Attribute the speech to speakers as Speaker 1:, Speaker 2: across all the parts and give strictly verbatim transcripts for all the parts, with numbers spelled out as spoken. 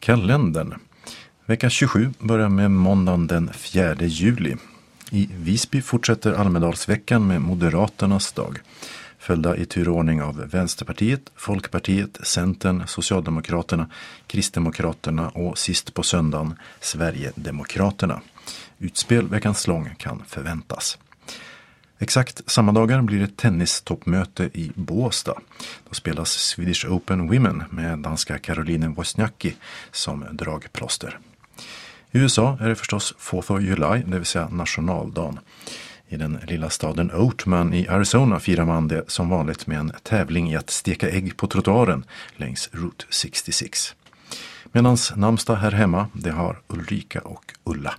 Speaker 1: Kalendern. Vecka tjugosju börjar med måndagen den fjärde juli. I Visby fortsätter Almedalsveckan med Moderaternas dag. Följda i turordning av Vänsterpartiet, Folkpartiet, Centern, Socialdemokraterna, Kristdemokraterna och sist på söndagen Sverigedemokraterna. Utspel veckans lång kan förväntas. Exakt samma dagar blir det tennistoppmöte i Båstad. Då spelas Swedish Open Women med danska Caroline Wozniacki som dragplåster. I U S A är det förstås fourth of July, det vill säga nationaldagen. I den lilla staden Oatman i Arizona firar man det som vanligt med en tävling i att steka ägg på trottoaren längs Route sextiosex. Medans namnsdag här hemma, det har Ulrika och Ulla.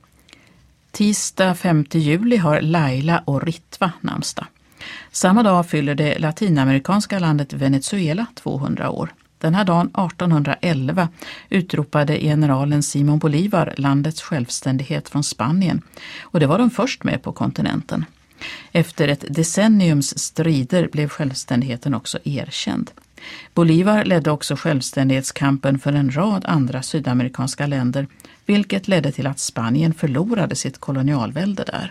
Speaker 2: Tisdag femte juli har Laila och Ritva namnsdag. Samma dag fyller det latinamerikanska landet Venezuela tvåhundra år. Den här dagen artonhundraelva utropade generalen Simon Bolívar landets självständighet från Spanien, och det var de först med på kontinenten. Efter ett decenniums strider blev självständigheten också erkänd. Bolívar ledde också självständighetskampen för en rad andra sydamerikanska länder, vilket ledde till att Spanien förlorade sitt kolonialvälde där.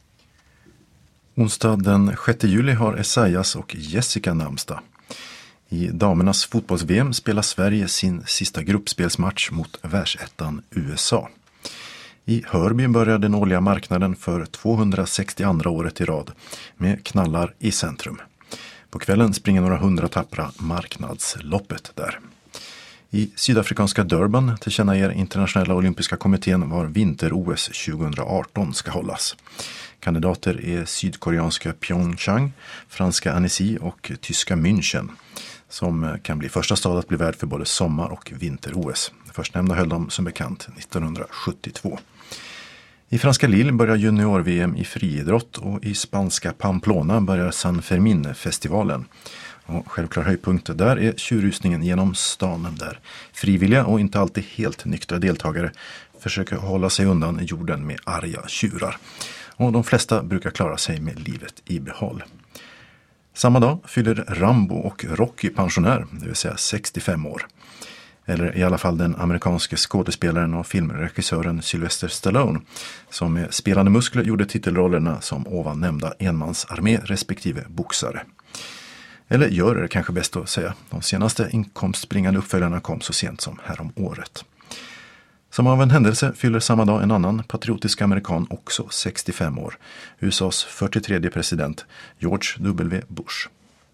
Speaker 1: Onsdag den sjätte juli har Esaias och Jessica namnsdag. I damernas fotbolls-V M spelar Sverige sin sista gruppspelsmatch mot världsettan U S A. I Hörby börjar den årliga marknaden för tvåhundrasextioandra året i rad med knallar i centrum. På kvällen springer några hundra tappra marknadsloppet där. I sydafrikanska Durban tillkännager internationella olympiska kommittén var vinter-O S tjugoarton ska hållas. Kandidater är sydkoreanska Pyeongchang, franska Annecy och tyska München, som kan bli första stad att bli värd för både sommar- och vinter-O S. Förstnämnda höll de som bekant nittonhundrasjuttiotvå. I franska Lille börjar junior-V M i friidrott och i spanska Pamplona börjar San Fermin-festivalen. Och självklar höjdpunkt där är tjurrusningen genom stan där frivilliga och inte alltid helt nyktra deltagare försöker hålla sig undan jorden med arga tjurar. Och de flesta brukar klara sig med livet i behåll. Samma dag fyller Rambo och Rocky pensionär, det vill säga sextiofem år. Eller i alla fall den amerikanske skådespelaren och filmregissören Sylvester Stallone, som med spelande muskler gjorde titelrollerna som ovan nämnda enmansarmé respektive boxare. Eller gör det kanske bäst att säga. De senaste inkomstbringande uppföljarna kom så sent som härom året. Som av en händelse fyller samma dag en annan patriotisk amerikan också sextiofem år. U S A:s fyrtiotredje president George W. Bush.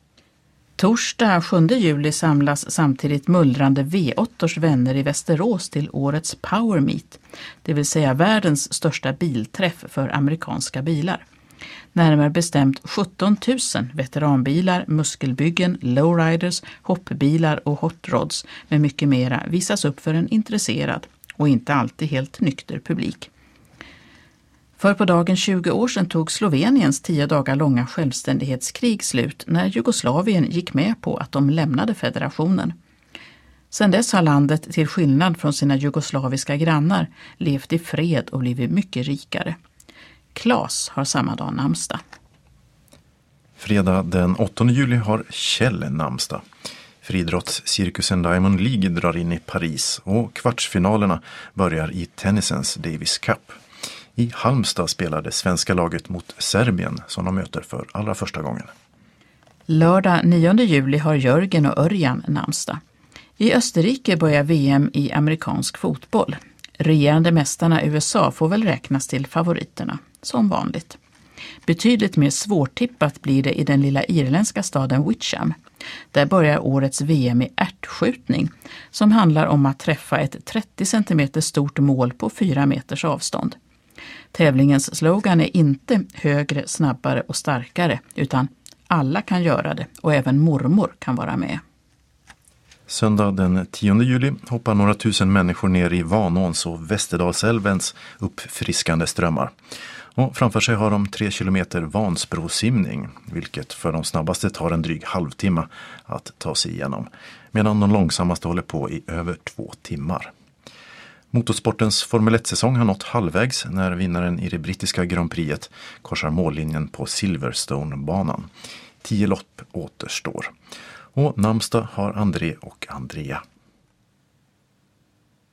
Speaker 2: Torsdag sjunde juli samlas samtidigt mullrande V åttors vänner i Västerås till årets Power Meet, det vill säga världens största bilträff för amerikanska bilar. Närmare bestämt sjutton tusen veteranbilar, muskelbyggen, lowriders, hoppbilar och hot rods med mycket mera visas upp för en intresserad och inte alltid helt nykter publik. För på dagen tjugo år sedan tog Sloveniens tio dagar långa självständighetskrig slut när Jugoslavien gick med på att de lämnade federationen. Sedan dess har landet, till skillnad från sina jugoslaviska grannar, levt i fred och blivit mycket rikare. Klas har samma dag namnsdag.
Speaker 1: Fredag den åttonde juli har Kjell namnsdag. Friidrottscirkusen Diamond League drar in i Paris och kvartsfinalerna börjar i tennisens Davis Cup. I Halmstad spelar det svenska laget mot Serbien som de möter för allra första gången.
Speaker 2: Lördag nionde juli har Jörgen och Örjan namnsdag. I Österrike börjar V M i amerikansk fotboll. Regerande mästarna U S A får väl räknas till favoriterna, som vanligt. Betydligt mer svårtippat blir det i den lilla irländska staden Witcham. Där börjar årets V M i ärtskjutning, som handlar om att träffa ett trettio centimeter stort mål på fyra meters avstånd. Tävlingens slogan är inte högre, snabbare och starkare, utan alla kan göra det och även mormor kan vara med.
Speaker 1: Söndag den tionde juli hoppar några tusen människor ner i Vanåns och Västerdalsälvens uppfriskande strömmar. Och framför sig har de tre kilometer Vansbrosimning, vilket för de snabbaste tar en dryg halvtimme att ta sig igenom, medan de långsammaste håller på i över två timmar. Motorsportens Formel ett-säsong har nått halvvägs när vinnaren i det brittiska Grand Prixet korsar mållinjen på Silverstone-banan. Tio lopp återstår. Och namnsdag har André och Andrea.